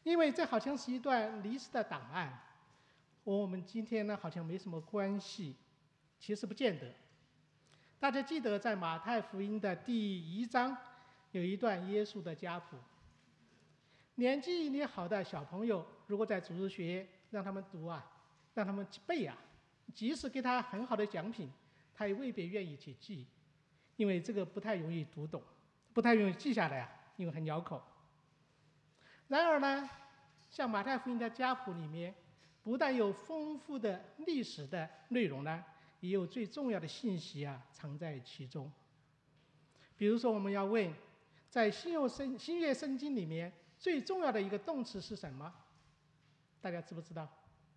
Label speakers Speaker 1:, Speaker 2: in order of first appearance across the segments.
Speaker 1: 因为这好像是一段历史的档案，和我们今天呢好像没什么关系，其实不见得。大家记得在马太福音的第1章有一段耶稣的家谱。年纪一点好的小朋友，如果在主日学让他们读啊，让他们背啊，即使给他很好的奖品，他也未必愿意去记，因为这个不太容易读懂，不太容易记下来啊，因为很绕口。然而呢，像马太福音的家谱里面，不但有丰富的历史的内容呢，也有最重要的信息啊藏在其中。比如说，我们要问，在新约圣经里面最重要的一个动词是什么？大家知不知道？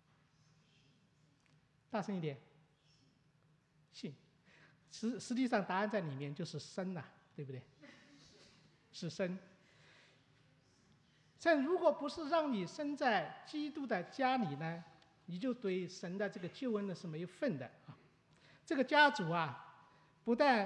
Speaker 1: 大声一点。信。实际上答案在里面，就是生呐，对不对？是生。但如果不是让你生在基督的家里呢，你就对神的这个救恩呢是没有份的啊。这个家族啊，不但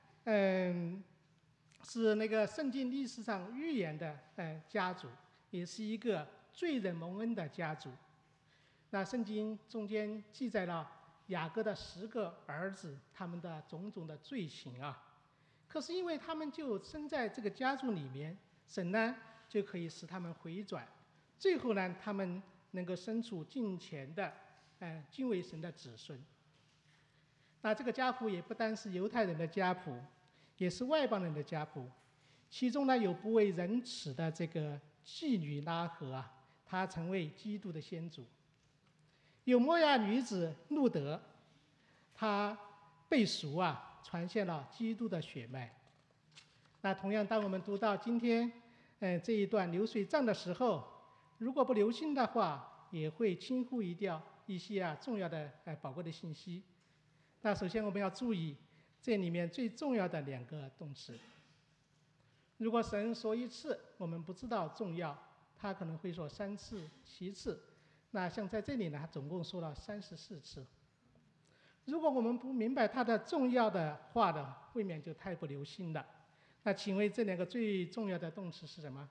Speaker 1: 是那个圣经历史上预言的家族，也是一个罪人蒙恩的家族。那圣经中间记载了雅各的10个儿子，他们的种种的罪行啊。可是因为他们就生在这个家族里面，神呢就可以使他们回转，最后呢，他们能够生出敬虔的敬畏神的子孙。那这个家谱也不单是犹太人的家谱，也是外邦人的家谱。其中呢，有不为人耻的这个妓女拉合啊，她成为基督的先祖。有摩押女子路德，她被赎啊，传献了基督的血脉。那同样，当我们读到今天这一段流水账的时候，如果不留心的话，也会轻忽掉一些重要的宝贵的信息。那首先我们要注意这里面最重要的2个动词。如果神说1次，我们不知道重要，他可能会说3次、7次。那像在这里呢，他总共说了34次。如果我们不明白他的重要的话呢，未免就太不留心了。那请问这2个最重要的动词是什么？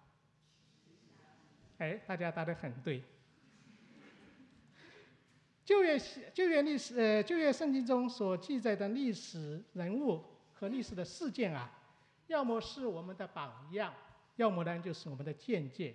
Speaker 1: 大家答得很对。旧约圣经中所记载的历史人物和历史的事件啊，要么是我们的榜样，要么呢就是我们的见解。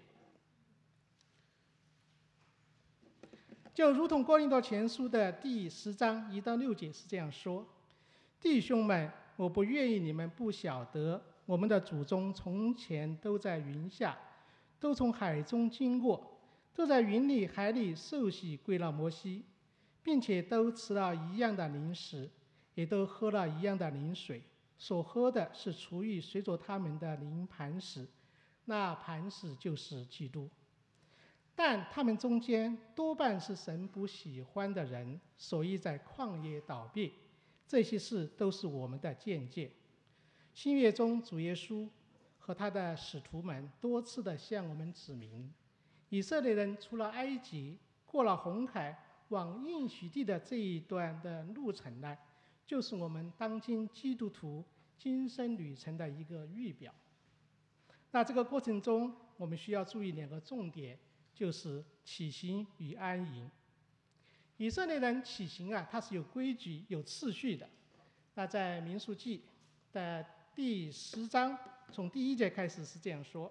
Speaker 1: 就如同哥林多前书的第10章1到6节是这样说：弟兄们，我不愿意你们不晓得，我们的祖宗从前都在云下，都从海中经过，都在云里海里受洗归了摩西，并且都吃了一样的灵食，也都喝了一样的灵水，所喝的是出于随着他们的灵磐石，那磐石就是基督。但他们中间多半是神不喜欢的人，所以在旷野倒闭。这些事都是我们的见解。新约中，主耶稣和他的使徒们多次地向我们指明，以色列人出了埃及，过了红海，往应许地的这一段的路程呢，就是我们当今基督徒今生旅程的一个预表。那这个过程中，我们需要注意2个重点，就是起行与安营。以色列人起行啊，它是有规矩、有次序的。那在民数记的第10章，从第1节开始是这样说：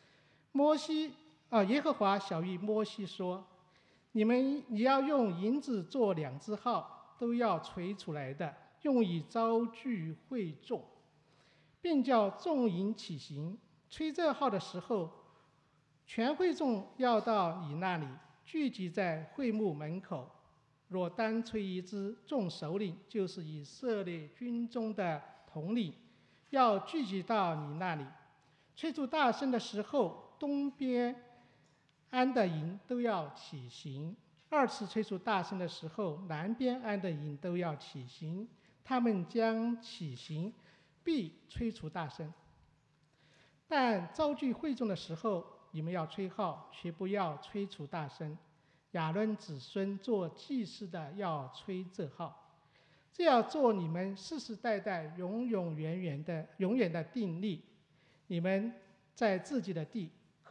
Speaker 1: 耶和华晓谕摩西说：你要用银子做2只号，都要锤出来的，用以招聚会众，并叫众营起行。吹这号的时候，全会众要到你那里，聚集在会幕门口。若单吹1支，众首领，就是以色列军中的统领，要聚集到你那里。吹出大声的时候，东边安的营都要起行；2次吹出大声的时候，南边安的营都要起行。他们将起行，必吹出大声。但招聚会众的时候，你们要吹号，却不要吹出大声。亚伦子孙做祭司的要吹这号，这要做你们世世代代永远的定例。你们在自己的地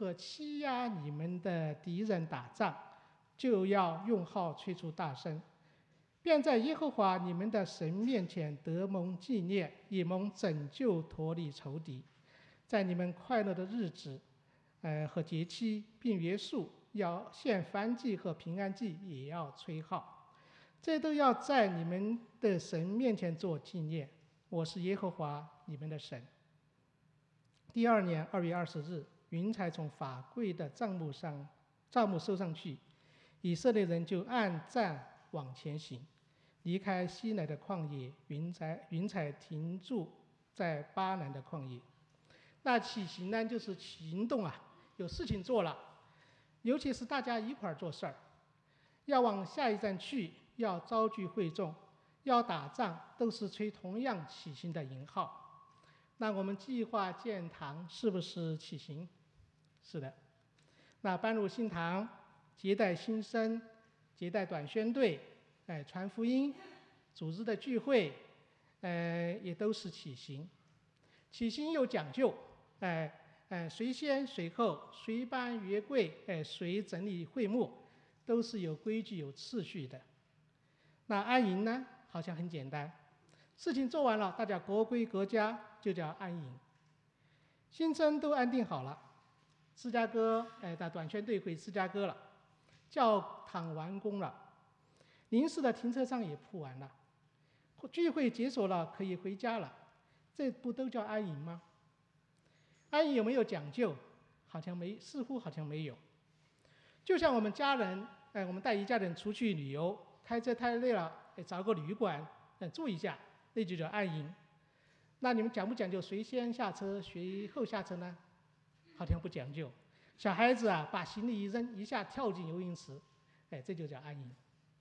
Speaker 1: 和欺压你们的敌人打仗，就要用号吹出大声，便在耶和华你们的神面前得蒙纪念，以蒙拯救脱离仇敌。在你们快乐的日子，和节期，并约束要献燔祭和平安祭，也要吹号，这都要在你们的神面前做纪念。我是耶和华你们的神。第二年2月20日，云彩从法柜的帐幕收上去，以色列人就按站往前行，离开西乃的旷野，云彩停住在巴南的旷野。那起行呢，就是行动啊，有事情做了，尤其是大家一块儿做事儿，要往下一站去，要招聚会众，要打仗，都是吹同样起行的营号。那我们计划建堂是不是起行？是的。那搬入新堂，接待新生，接待短宣队，传福音，组织的聚会，也都是起行。起行有讲究，谁先谁后，谁搬约柜，谁整理会幕，都是有规矩有次序的。那安营呢，好像很简单，事情做完了，大家各归各家，就叫安营。新生都安定好了，芝加哥的短宣队回芝加哥了，教堂完工了，临时的停车场也铺完了，聚会结束了，可以回家了，这不都叫安营吗？安营有没有讲究？似乎好像没有。就像我们家人，我们带一家人出去旅游，开车太累了，找个旅馆住一下，那就叫安营。那你们讲不讲究谁先下车谁后下车呢？好像不讲究。小孩子啊，把行李一扔，一下跳进游泳池，这就叫安营。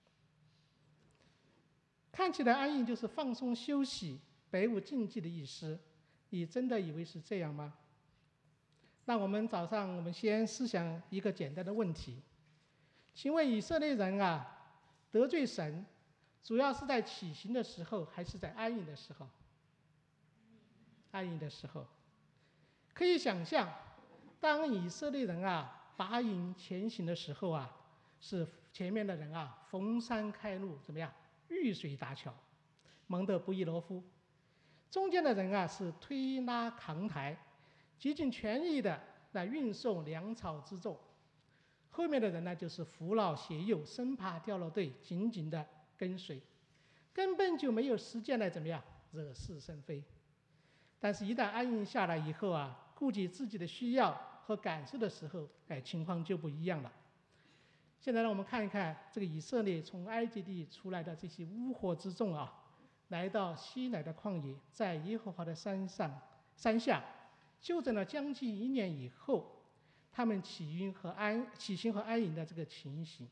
Speaker 1: 看起来安营就是放松休息，百无禁忌的意思，你真的以为是这样吗？那我们先思想一个简单的问题，请问以色列人啊，得罪神，主要是在起行的时候，还是在安营的时候？安营的时候。可以想象，当以色列人啊拔营前行的时候啊，是前面的人啊逢山开路，怎么样？遇水搭桥，忙得不亦乐乎。中间的人啊是推拉扛抬，竭尽全力的来运送粮草之重。后面的人呢就是扶老携幼，生怕掉了队，紧紧的跟随，根本就没有时间来怎么样惹是生非。但是一旦安营下来以后啊，顾及自己的需要和感受的时候，情况就不一样了。现在让我们看一看这个以色列从埃及地出来的这些乌合之众啊，来到西乃的旷野，在耶和华的山下休整了将近1年以后，他们起行和安营的这个情形。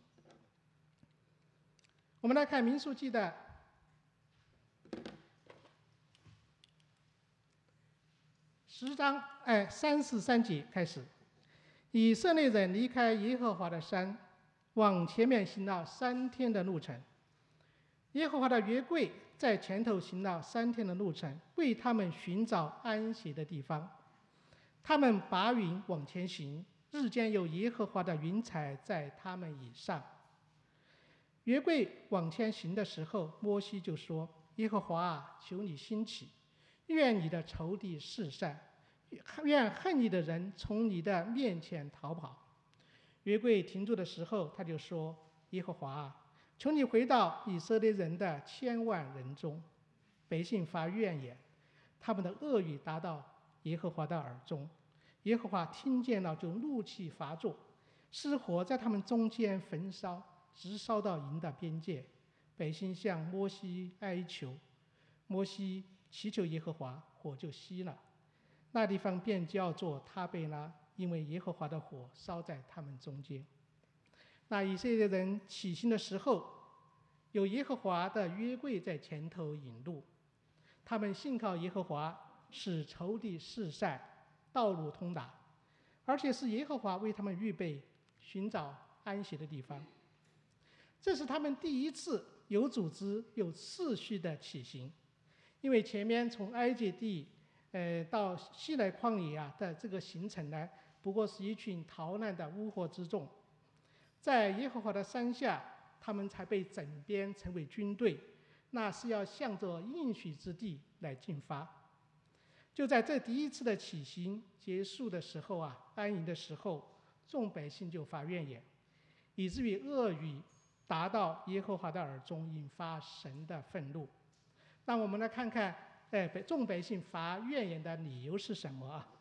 Speaker 1: 我们来看民数记的10章33节开始，以色列人离开耶和华的山，往前面行了3天的路程。耶和华的约柜在前头行了3天的路程，为他们寻找安息的地方。他们拔云往前行，日间有耶和华的云彩在他们以上。约柜往前行的时候，摩西就说：耶和华啊，求你兴起，愿你的仇敌四散，愿恨你的人从你的面前逃跑。约柜停住的时候，他就说：耶和华啊，求你回到以色列人的千万人中。百姓发怨言，他们的恶语达到耶和华的耳中。耶和华听见了，就怒气发作，使火在他们中间焚烧，直烧到营的边界。百姓向摩西哀求，摩西祈求耶和华，火就熄了。那地方便叫做他贝拉，因为耶和华的火烧在他们中间。那以色列人起行的时候，有耶和华的约柜在前头引路，他们信靠耶和华，使仇敌四散，道路通达，而且是耶和华为他们预备寻找安息的地方。这是他们第一次有组织有次序的起行，因为前面从埃及地到西乃旷野的这个行程呢， 不过是一群逃难的乌合之众。在耶和华的山下，他们才被整编成为军队，那是要向着应许之地来进发。就在这第一次的起行结束的时候啊，安营的时候，众百姓就发怨言，以至于恶语达到耶和华的耳中，引发神的愤怒。那我们来看看，众百姓发怨言的理由是什么啊？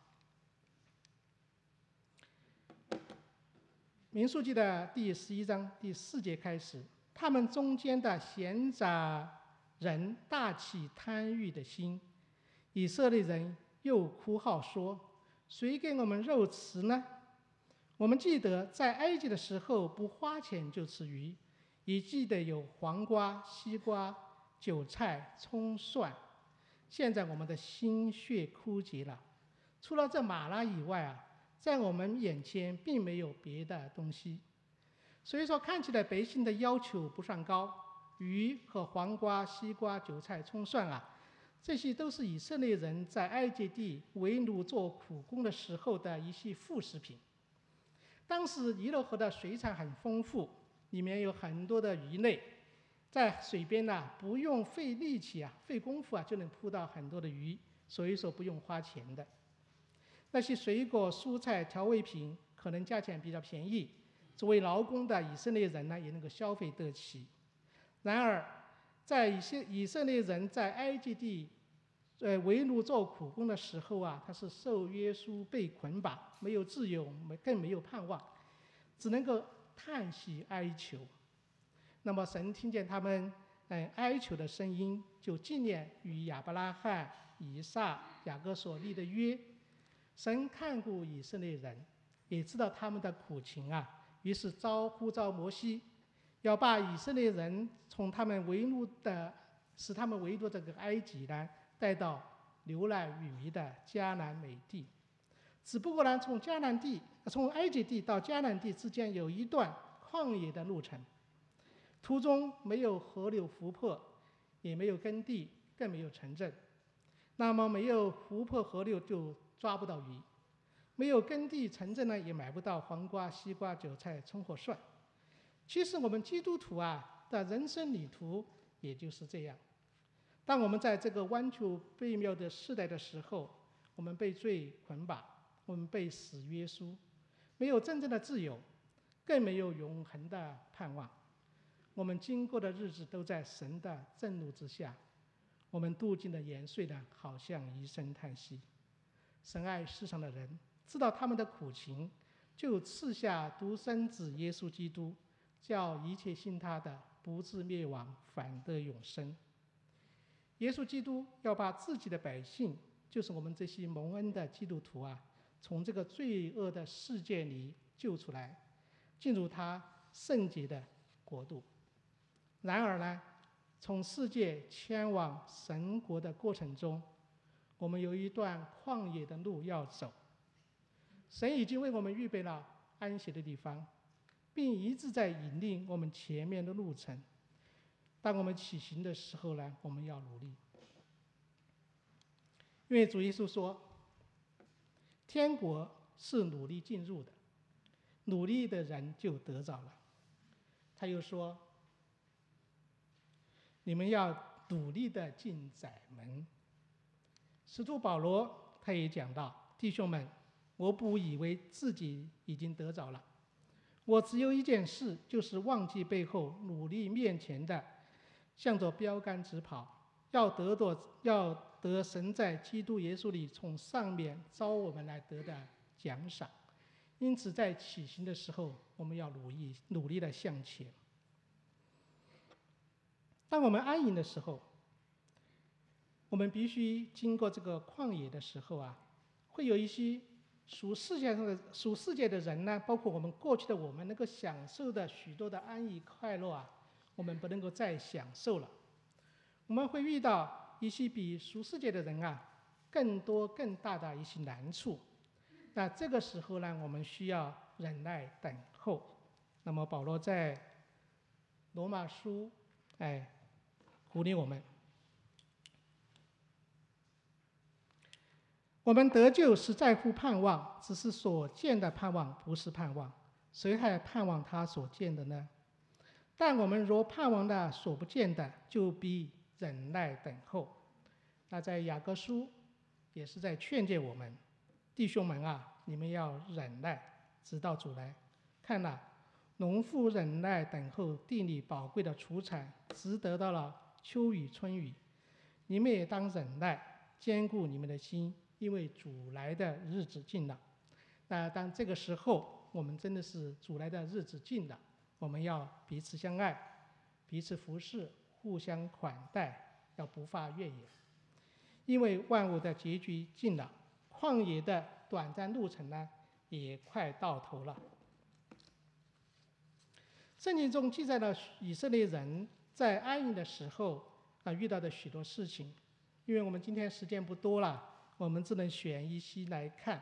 Speaker 1: 民数记的第11章第4节开始，他们中间的闲杂人大起贪欲的心，以色列人又哭号说：“谁给我们肉吃呢？我们记得在埃及的时候，不花钱就吃鱼，也记得有黄瓜、西瓜、韭菜、葱、蒜。现在我们的心血枯竭了，除了这玛拉以外啊，在我们眼前并没有别的东西。所以说，看起来百姓的要求不算高，鱼和黄瓜、西瓜、韭菜、葱蒜啊，这些都是以色列人在埃及地为奴做苦工的时候的一些副食品。当时尼罗河的水产很丰富，里面有很多的鱼类，在水边呢，不用费力气啊、费功夫啊，就能捕到很多的鱼，所以说不用花钱的。那些水果、蔬菜、调味品可能价钱比较便宜，作为劳工的以色列人呢，也能够消费得起。然而，在以色列人在埃及地为奴做苦工的时候啊，他是受约束、被捆绑，没有自由，更没有盼望，只能够叹息哀求。那么神听见他们哀求的声音，就纪念与亚伯拉罕、以撒、雅各所立的约。神看顾以色列人，也知道他们的苦情啊，于是呼召摩西，要把以色列人从他们为奴的，使他们为奴这个埃及呢，带到流奶与蜜的迦南美地。只不过呢，从埃及地到迦南地之间有一段旷野的路程，途中没有河流湖泊，也没有耕地，更没有城镇。那么没有湖泊河流就抓不到鱼，没有耕地城镇呢，也买不到黄瓜、西瓜、韭菜、葱和蒜。其实我们基督徒啊的人生旅途也就是这样。当我们在这个弯曲悖谬的时代的时候，我们被罪捆绑，我们被死约束，没有真正的自由，更没有永恒的盼望。我们经过的日子都在神的震怒之下，我们度尽的年岁呢，好像一声叹息。神爱世上的人，知道他们的苦情，就赐下独生子耶稣基督，叫一切信他的不至灭亡，反得永生。耶稣基督要把自己的百姓，就是我们这些蒙恩的基督徒啊，从这个罪恶的世界里救出来，进入他圣洁的国度。然而呢，从世界迁往神国的过程中，我们有一段旷野的路要走。神已经为我们预备了安息的地方，并一直在引领我们前面的路程。当我们起行的时候呢，我们要努力，因为主耶稣说，天国是努力进入的，努力的人就得着了。他又说，你们要努力的进窄门。使徒保罗他也讲到，弟兄们，我不以为自己已经得着了，我只有一件事，就是忘记背后，努力面前的，向着标杆直跑，要得神在基督耶稣里从上面招我们来得的奖赏。因此在起行的时候，我们要努力的向前。当我们安营的时候，我们必须经过这个旷野的时候啊，会有一些属世界的人呢，包括我们过去的我们能够享受的许多的安逸快乐啊，我们不能够再享受了。我们会遇到一些比属世界的人啊更多更大的一些难处。那这个时候呢，我们需要忍耐等候。那么保罗在罗马书鼓励我们， 我们得救是在乎盼望，只是所见的盼望不是盼望，谁还盼望他所见的呢？但我们若盼望那所不见的，就必忍耐等候。那在雅各书也是在劝诫我们，弟兄们啊，你们要忍耐，直到主来。看哪，农夫忍耐等候地里宝贵的出产，直得到了秋雨春雨。你们也当忍耐，坚固你们的心，因为主来的日子近了。那当这个时候，我们真的是主来的日子近了，我们要彼此相爱，彼此服侍，互相款待，要不发怨言。因为万物的结局近了，旷野的短暂路程呢，也快到头了。圣经中记载了以色列人在安营的时候遇到的许多事情。因为我们今天时间不多了，我们只能选一些来看。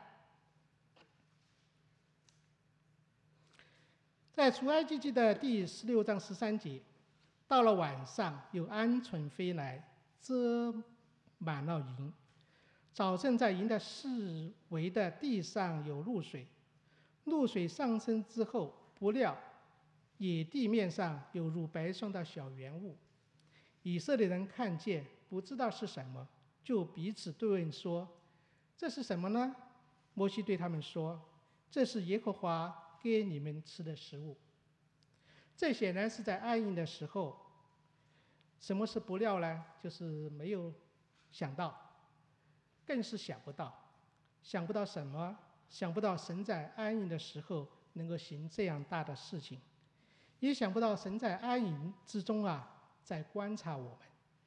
Speaker 1: 在出埃及记的第16章13节，到了晚上，有鹌鹑飞来，遮满了营。早晨在营的四围的地上有露水，露水上升之后，不料野地面上有如白霜的小圆物。以色列人看见，不知道是什么，就彼此对问说：“这是什么呢？”摩西对他们说：“这是耶和华给你们吃的食物。”这显然是在安营的时候。什么是不料呢？就是没有想到，更是想不到。想不到什么？想不到神在安营的时候能够行这样大的事情，也想不到神在安营之中在观察我们。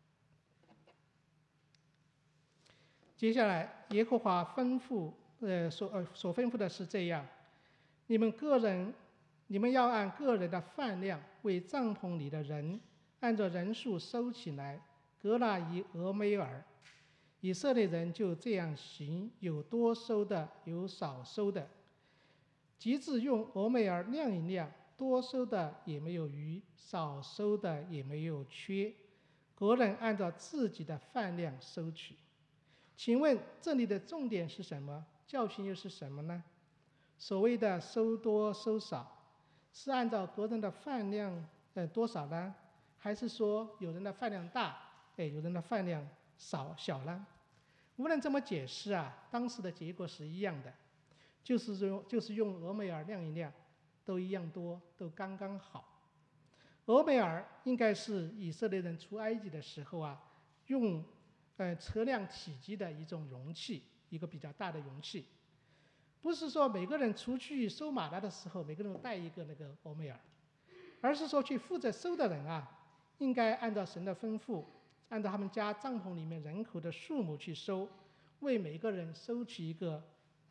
Speaker 1: 接下来，耶和华吩咐所吩咐的是这样：你们要按个人的饭量为帐篷里的人按照人数收起来，革纳以俄梅尔。以色列人就这样行，有多收的，有少收的。及至用俄梅尔量一量，多收的也没有余，少收的也没有缺。各人按照自己的饭量收取。请问这里的重点是什么？教训又是什么呢？所谓的收多收少，是按照个人的饭量多少呢？还是说有人的饭量大，有人的饭量小呢？无论怎么解释当时的结果是一样的，就是用俄梅尔量一量，都一样多，都刚刚好。俄梅尔应该是以色列人出埃及的时候用测量体积的一种容器，一个比较大的容器。不是说每个人出去收玛纳的时候，每个人带一个那个俄梅尔，而是说去负责收的人应该按照神的吩咐，按照他们家帐篷里面人口的数目去收，为每个人收取一个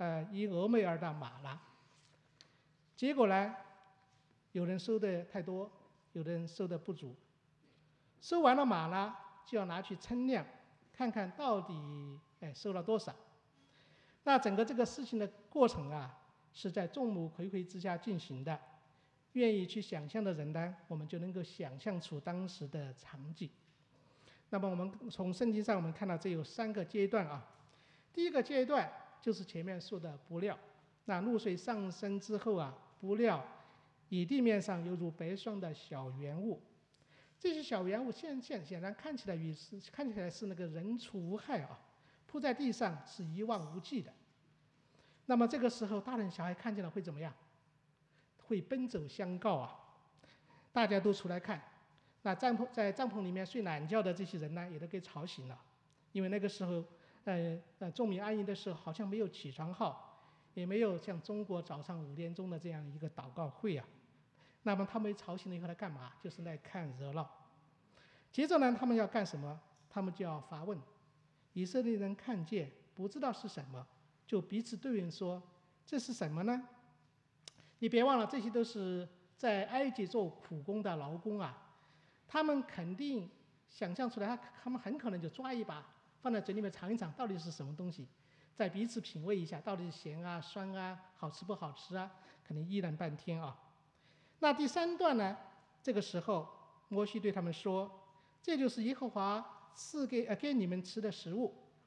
Speaker 1: 1俄梅尔的玛纳。结果呢，有人收的太多，有的人收的不足。收完了玛纳，就要拿去称量，看看到底收了多少。那整个这个事情的过程是在众目睽睽之下进行的。愿意去想象的人呢，我们就能够想象出当时的场景。那么我们从圣经上我们看到这有3个阶段第一个阶段就是前面说的不料。那露水上升之后不料野地面上有如白霜的小圆物。这些小圆物显然看起来是那个人畜无害铺在地上是一望无际的。那么这个时候大人小孩看见了会怎么样？会奔走相告大家都出来看。那在帐篷里面睡懒觉的这些人呢，也都给吵醒了。因为那个时候众民安营的时候好像没有起床号，也没有像中国早上5点钟的这样一个祷告会那么他们吵醒了以后来干嘛？就是来看热闹。接着呢，他们要干什么？他们就要发问。以色列人看见不知道是什么，就彼此对问说：“这是什么呢？”你别忘了，这些都是在埃及做苦工的劳工他们肯定想象出来，他们很可能就抓一把放在嘴里面尝一尝，到底是什么东西，再彼此品味一下，到底是咸酸好吃不好吃可能议论半天那第3段呢，这个时候摩西对他们说：“这就是耶和华赐给你们吃的食物。”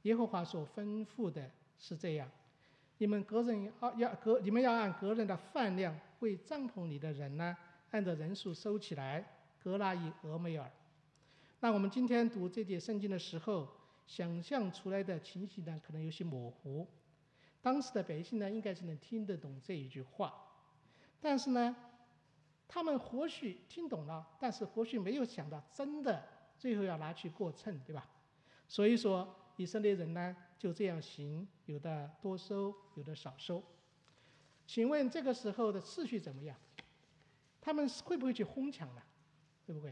Speaker 1: 耶和华所吩咐的是这样：你们要按个人的饭量为帐篷里的人呢，按照人数收起来，各拿一俄梅尔。那我们今天读这节圣经的时候，想象出来的情形呢，可能有些模糊。当时的百姓呢，应该是能听得懂这一句话，但是呢，他们或许听懂了，但是或许没有想到真的最后要拿去过秤，对吧？所以说，以色列人呢就这样行，有的多收，有的少收。请问这个时候的次序怎么样？他们会不会去哄抢呢？会不会？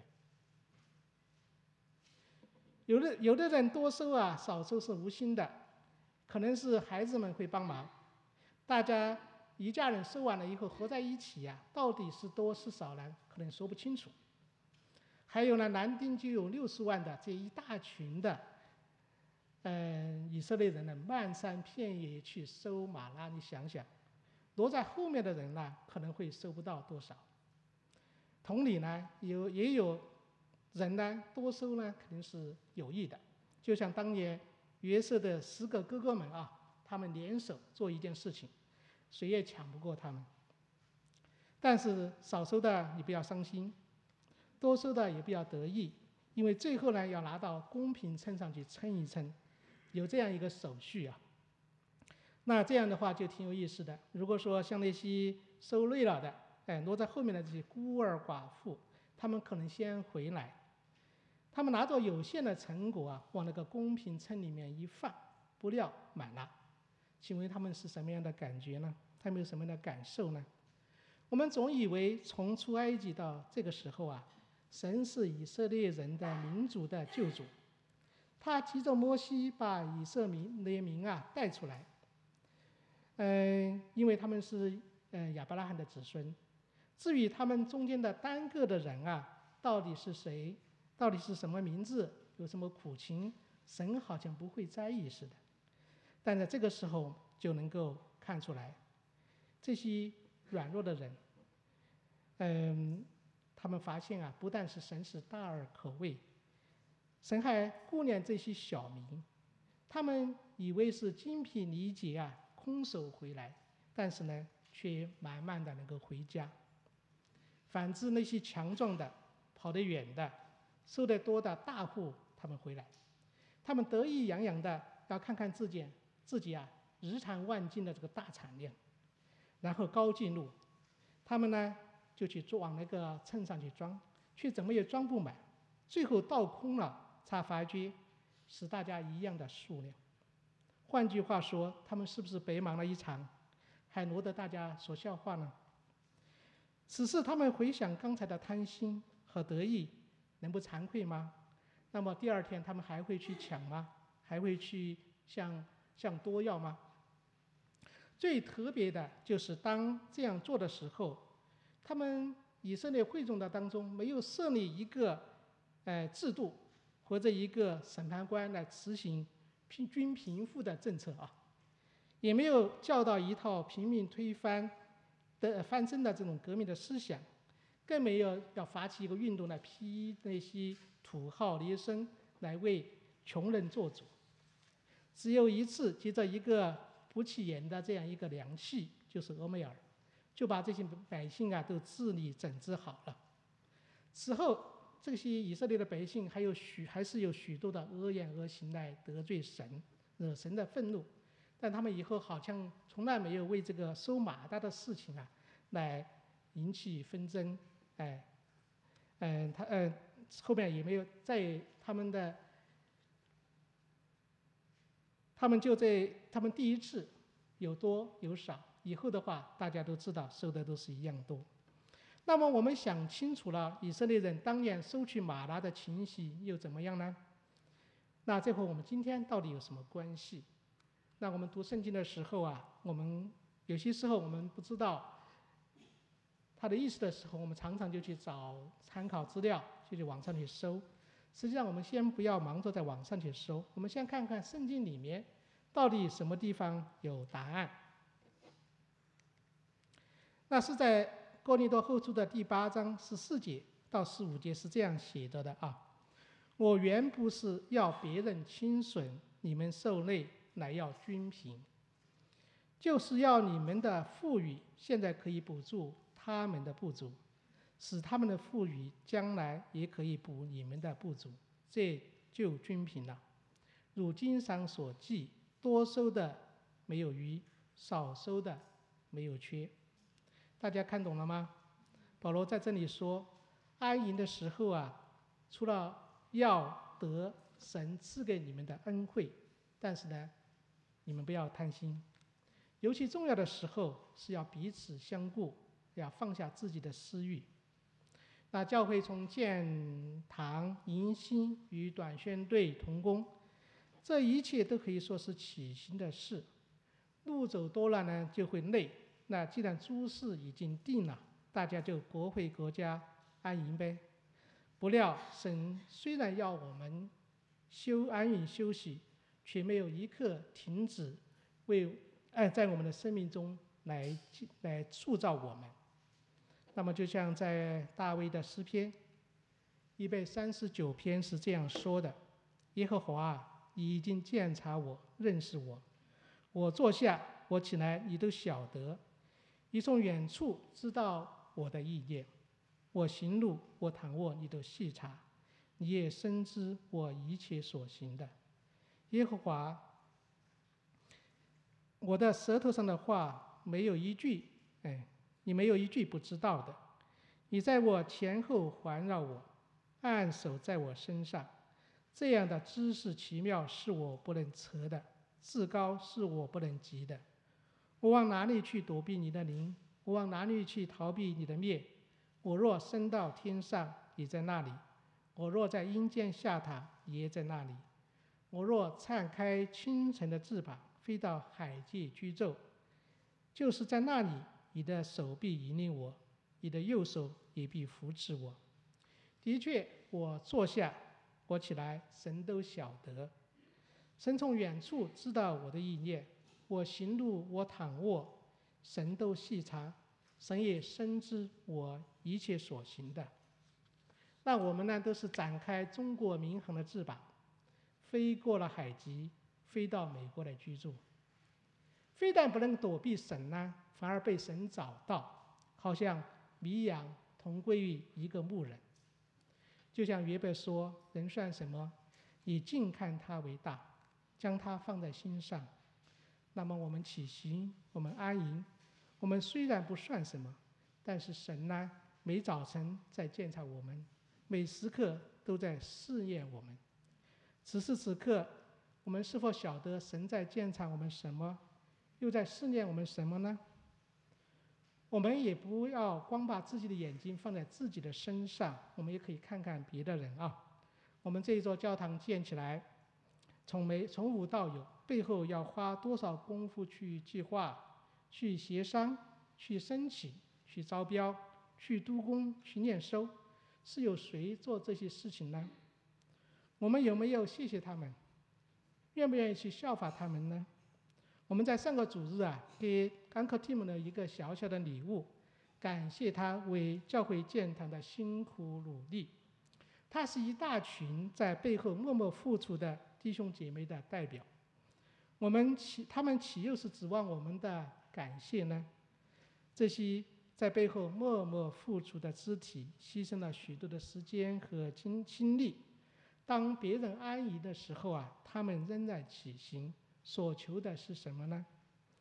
Speaker 1: 有的人多收啊，少收是无心的，可能是孩子们会帮忙，大家一家人收完了以后合在一起呀，到底是多是少呢？可能说不清楚。还有呢，男丁就有60万的这一大群的，以色列人呢，漫山遍野去收玛拉，你想想，落在后面的人呢，可能会收不到多少。同理呢，也有人呢多收呢，肯定是有益的。就像当年约瑟的10个哥哥们啊，他们联手做一件事情，谁也抢不过他们。但是少收的你不要伤心，多收的也不要得意，因为最后呢要拿到公平秤上去称一称，有这样一个手续啊。那这样的话就挺有意思的。如果说像那些收累了的，落在后面的这些孤儿寡妇，他们可能先回来，他们拿着有限的成果啊，往那个公平秤里面一放，不料满了。请问他们是什么样的感觉呢？他们有什么样的感受呢？我们总以为从出埃及到这个时候啊，神是以色列人的民族的救主，他藉着摩西把以色列民啊带出来。因为他们是亚伯拉罕的子孙。至于他们中间的单个的人啊，到底是谁，到底是什么名字，有什么苦情，神好像不会在意似的。但在这个时候就能够看出来，这些软弱的人，他们发现啊，不但是神是大而可畏，神还顾念这些小民。他们以为是精疲力竭啊，空手回来，但是呢，却慢慢的能够回家。反之，那些强壮的、跑得远的、收得多的大户，他们回来，他们得意洋洋的要看看自己啊日产万斤的这个大产量，然后高进入，他们呢就去往那个秤上去装，却怎么也装不满，最后倒空了，才发觉是大家一样的数量。换句话说，他们是不是白忙了一场，还落得大家所笑话呢？此时他们回想刚才的贪心和得意，能不惭愧吗？那么第二天他们还会去抢吗？还会去向多要吗？最特别的就是当这样做的时候，他们以色列会众的当中没有设立一个制度或者一个审判官来执行均贫富的政策啊，也没有教导一套平民推翻翻身的这种革命的思想，更没有要发起一个运动来批那些土豪劣绅来为穷人做主。只有一次，接着一个不起眼的这样一个良器，就是俄梅尔，就把这些百姓啊都治理整治好了。此后，这些以色列的百姓还是有许多的恶言恶行来得罪神，惹神的愤怒。但他们以后好像从来没有为这个收马大的事情啊来引起纷争，后面也没有在他们第一次有多有少，以后的话大家都知道收的都是一样多。那么我们想清楚了，以色列人当年收取马拉的情形又怎么样呢？那这和我们今天到底有什么关系？那我们读圣经的时候啊，我们有些时候我们不知道它的意思的时候，我们常常就去找参考资料，就去网上去搜。实际上我们先不要忙着在网上去搜，我们先看看圣经里面到底什么地方有答案。那是在哥林多后书的第8章14节到15节是这样写着的啊：我原不是要别人轻损， 你们受累，乃要均平。就是要你们的富裕现在可以补助他们的不足，使他们的富裕将来也可以补你们的不足，这就均平了。如经上所记，多收的没有余，少收的没有缺。大家看懂了吗？保罗在这里说，安营的时候啊，除了要得神赐给你们的恩惠，但是呢，你们不要贪心。尤其重要的时候是要彼此相顾，要放下自己的私欲。那教会从建堂、迎新与短宣队同工，这一切都可以说是起心的事。路走多了呢，就会累。那既然诸事已经定了，大家就各回各家安营呗。不料神虽然要我们安营休息，却没有一刻停止在我们的生命中来塑造我们。那么就像在大卫的诗篇139篇是这样说的：耶和华啊，你已经鉴察我，认识我。我坐下，我起来，你都晓得；你从远处知道我的意念。我行路，我躺卧，你都细察，你也深知我一切所行的。耶和华，我的舌头上的话没有一句，你没有一句不知道的。你在我前后环绕我，按手在我身上。这样的知识奇妙是我不能测的，至高是我不能及的。我往哪里去躲避你的灵？我往哪里去逃避你的面？我若升到天上，也在那里；我若在阴间下榻，也在那里。我若敞开清晨的翅膀，飞到海界居昼，就是在那里，你的手必引领我，你的右手也必扶持我。的确，我坐下，我起来，神都晓得。神从远处知道我的意念，我行路，我躺卧，神都细察，神也深知我一切所行的。那我们呢，都是展开中国民航的翅膀，飞过了海极，飞到美国来居住。非但不能躲避神呢，反而被神找到，好像迷羊同归于一个牧人。就像约伯说：“人算什么？你尽看他为大，将他放在心上。”那么我们起行，我们安营，我们虽然不算什么，但是神呢，每早晨在鉴察我们，每时刻都在试验我们。此时此刻，我们是否晓得神在鉴察我们什么，又在试验我们什么呢？我们也不要光把自己的眼睛放在自己的身上，我们也可以看看别的人啊。我们这一座教堂建起来，从无到有，背后要花多少功夫去计划、去协商、去申请、去招标、去督工、去验收，是由谁做这些事情呢？我们有没有谢谢他们？愿不愿意去效法他们呢？我们在上个主日啊，给Uncle Tim 的一个小小的礼物，感谢他为教会建堂的辛苦努力。他是一大群在背后默默付出的弟兄姐妹的代表。他们岂又是指望我们的感谢呢？这些在背后默默付出的肢体，牺牲了许多的时间和精力。当别人安逸的时候啊，他们仍然起行。所求的是什么呢？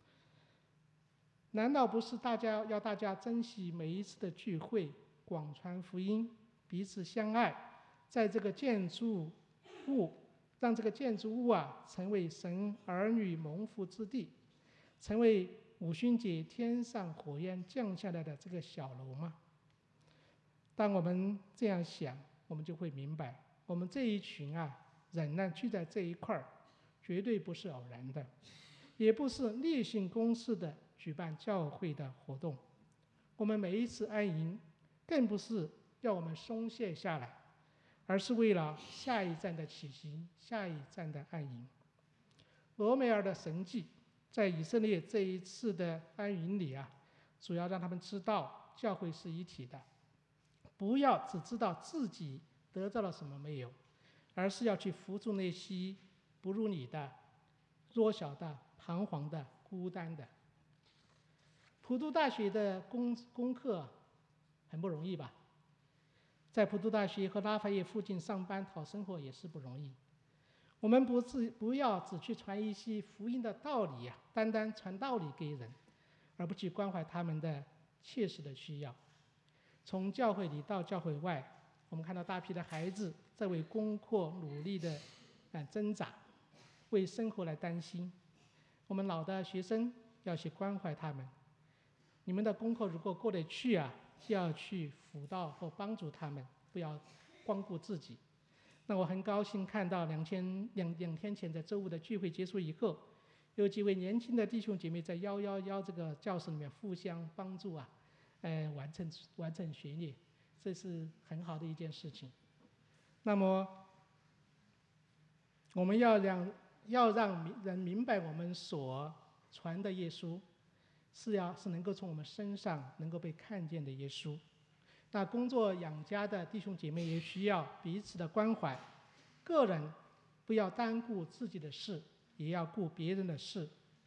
Speaker 1: 难道不是要大家珍惜每一次的聚会，广传福音，彼此相爱，在这个建筑物，让这个建筑物啊，成为神儿女蒙福之地，成为五旬节天上火焰降下来的这个小楼吗？当我们这样想，我们就会明白，我们这一群人呢，聚在这一块儿，绝对不是偶然的，也不是例行公事的举办教会的活动。我们每一次安营，更不是要我们松懈下来，而是为了下一站的起行，下一站的安营。俄梅尔的神迹，在以色列这一次的安营里主要让他们知道教会是一体的，不要只知道自己得到了什么没有，而是要去扶助那些不如你的、弱小的、彷徨的、孤单的。普渡大学的功课很不容易吧？在普渡大学和拉法叶附近上班讨生活也是不容易。我们不要只去传一些福音的道理啊，单单传道理给人，而不去关怀他们的切实的需要。从教会里到教会外，我们看到大批的孩子在为功课努力的挣扎，为生活来担心。我们老的学生要去关怀他们。你们的功课如果过得去啊，就要去辅导或帮助他们，不要光顾自己。那我很高兴看到两天前在周五的聚会结束以后，有几位年轻的弟兄姐妹在111这个教室里面互相帮助啊，完成学业，这是很好的一件事情。那么我们要让人明白我们所传的耶稣是能够从我们身上能够被看见的耶稣。那工作养家的弟兄姐妹也需要彼此的关怀，个人不要单顾自己的事，也要顾别人的事。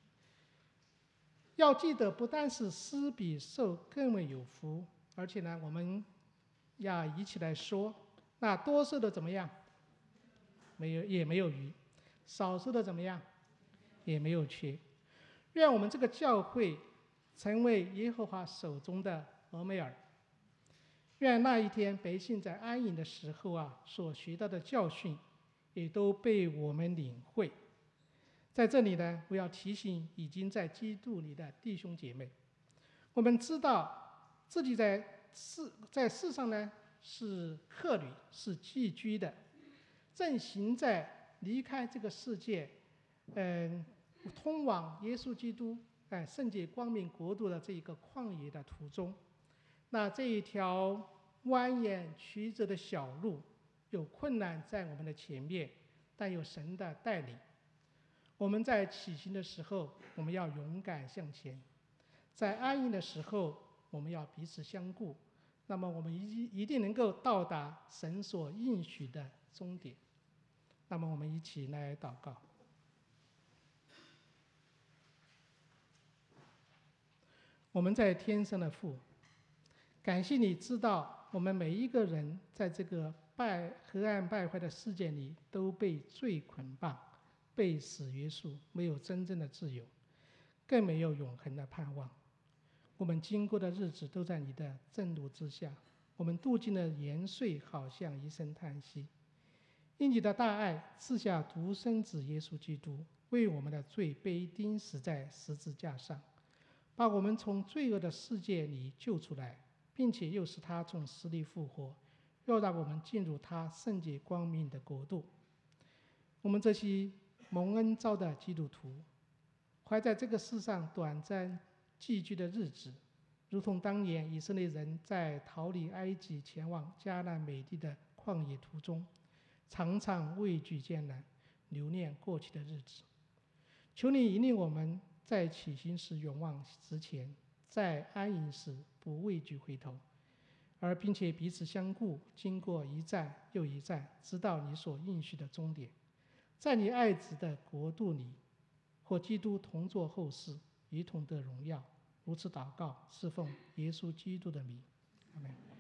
Speaker 1: 要记得，不但是施比受更为有福，而且呢，我们要一起来说，那多收的怎么样？也没有余；少收的怎么样？也没有缺。愿我们这个教会成为耶和华手中的俄梅尔。愿那一天百姓在安营的时候啊，所学到的教训，也都被我们领会。在这里呢，我要提醒已经在基督里的弟兄姐妹，我们知道自己在世上呢是客旅，是寄居的，正行在离开这个世界，通往耶稣基督圣洁光明国度的这一个旷野的途中。那这一条蜿蜒曲折的小路，有困难在我们的前面，但有神的带领。我们在起行的时候，我们要勇敢向前；在安营的时候，我们要彼此相顾。那么我们一定能够到达神所应许的终点。那么我们一起来祷告。我们在天上的父，感谢你知道我们每一个人在这个黑暗败坏的世界里都被罪捆绑，被死约束，没有真正的自由，更没有永恒的盼望。我们经过的日子都在你的震怒之下，我们度尽了年岁，好像一声叹息。因你的大爱，赐下独生子耶稣基督，为我们的罪被钉死在十字架上，把我们从罪恶的世界里救出来，并且又使他从死里复活，要让我们进入他圣洁光明的国度。我们这些蒙恩召的基督徒，还在这个世上短暂寄居的日子，如同当年以色列人在逃离埃及前往迦南美地的旷野途中，常常畏惧艰难，留恋过去的日子。求你引领我们在起行时勇往直前，在安营时不畏惧回头，并且彼此相顾，经过一站又一站，直到你所应许的终点。在你爱子的国度里，和基督同作后世，一同得荣耀。如此祷告，是奉耶稣基督的名，阿们。